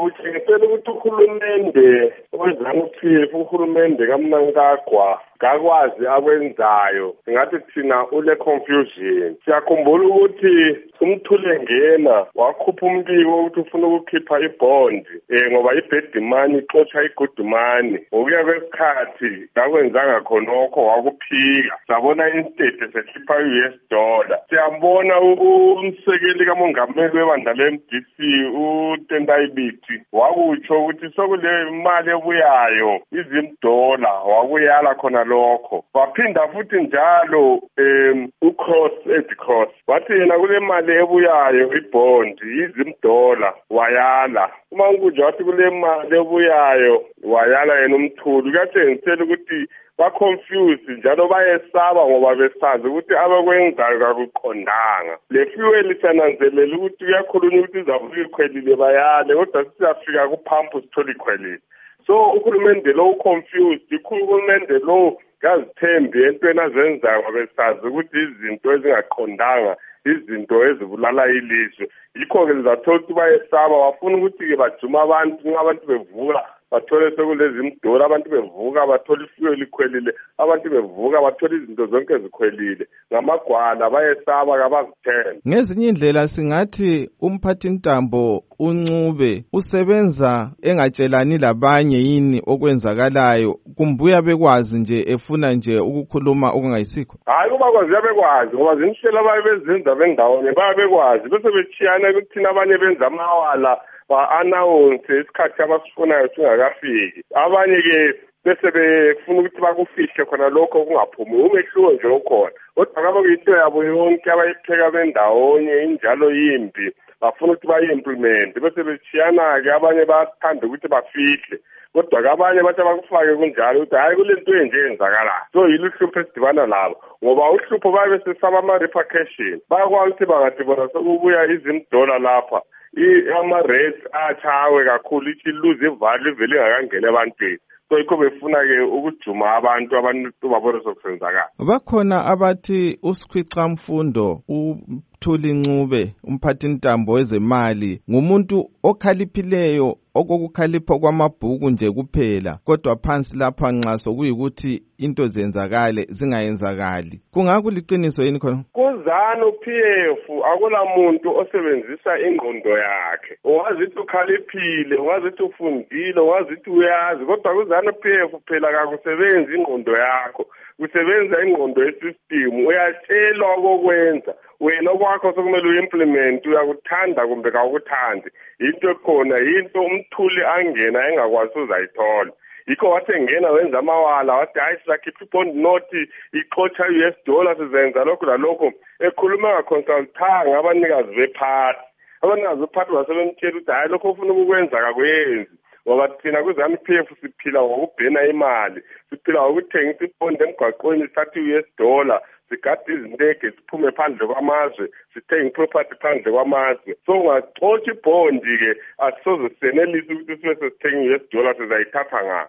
Utshengisela ukuthi uhulumende weZANU-PF, uhulumende kaMnangagwa kakwazi akwenzayo. Singathi thina ule confusion. Siyakhumbula ukuthi uMthulengena wakhupha umbiko ukuthi ufuna ukukhipha ibond ngoba ibed money ixotsha igood money. Ngokuya kwesikhathi kakwenzanga khonokho wakuphika. Sabona instead esekhipha $. Siyambona umsekeli kamongameli webandla le-MDC uTendai Biti wakutsho ukuthi sokule imali ebuyayo $. Wakuyala khona lokho. Waphinda futhi njalo uCross Cross wathi yena kule mali ebuyayo ibond $. Wayala. Uma kunje wathi kule mali ebuyayo wayala yena uMthuli. Kuyatshengisela ukuthi ba-confused njalo bayesaba ngoba besazi ukuthi abakwenzayo kakuqondanga. Le fuel sananzelela ukuthi uyakhulunywa ukuthi izavuka ikhwelile bayale kodwa siyafika kuphampu sithola ikhwelile. So uhulumende lo confused, uhulumende lo ngazithembi entweni azenzayo besazi ukuthi izinto ezingaqondanga, izinto ezibulala ilizwe. Yikho-ke lizathola ukuthi bayesaba wafuna ukuthi-ke bajuma abantu bevuka bathole sekulezi $, abantu bevuka bathola ifuel ikhwelile, abantu bevuka bathola izinto zonke zikhwelile. Ngamagwala bayesaba kabazithembi. Ngezinye indlela singathi umphathintambo uNcube usebenza engatshelani labanye yini okwenzakalayo, kumbuya bekwazi nje efuna nje ukukhuluma okungayisikho. Hayi kuba kwazi yabekwazi ngoba zinhlelo abayebenza bendawonye bayabekwazi bese bechiyana ukuthi thina abanye benza amawala ba-announce isikhathi abasifunayo singakafiki. Abanye-ke bese befuna ukuthi bakufihle khona lokho kungaphumi. Umehluko nje okhona. Kodwa kaba kuyinto yabo yonke abayipheka bendawonye injalo yimbi. Bafuna ukuthi bayi-implement bese bechiyana-ke abanye bathanda ukuthi bafihle. Kodwa abanye bathi bakufake kunjalo ukuthi hayi kule nto enje yenzakalayo. So yilo uhlupho esidibana labo ngoba uhlupho baye besesaba ama-repercussion. Bayakwazi ukuthi bangathi bona sokubuya $. Lapha ama-rates atshawe kakhulu ithi lose ivalue ivele ingakangeni ebantwini. So yikho befuna-ke ukujuma abantu babone sokusenzakala. Bakhona abathi uSikhwicamfundo uMthuli Ncube umphathintambo wezemali ngumuntu okhaliphileyo okukhalipha kwamabhuku nje kuphela, kodwa phansi lapha nxa sokuyikuthi into zenzakale zingayenzakali. Kungakuliqiniso yini khona? KuZANU-PF akula muntu osebenzisa ingqondo yakhe. Wazi ukuthi ukhaliphile, wazi ukuthi ufundile, wazi ukuthi uyazi, kodwa kuZANU-PF phela akakusebenzi ingqondo yakho. Kusebenza ingqondo yesystem. Uyatshelwa okokwenza. Wena okwakho sokumele uyimplement, uyakuthanda kumbe kawukuthandi. Into ekhona into uMthuli angena engakwazi uzayithola. Yikho wathi engena wenza amawala wathi hayi sizakhipha ibond note ixotsha $, sizenza lokho nalokho. Ekhuluma ngaconsultanga abanikazi bephathi. Abanikazi bephathi basebemtshela ukuthi hayi lokho ufuna ukukwenza kakwenzi. Ngoba thina kuZANU-PF siphila ngokubhena imali, siphila ngokuthengisa ibond emgwaqweni sithathe $. Sigade izintege siphume phandle kwamazwe, sithenga iproperty phandle kwamazwe. So ungaxotsha ibhondi-ke asisoze senelise ukuthi sibe sesithenga $, sizayithatha ngaphi.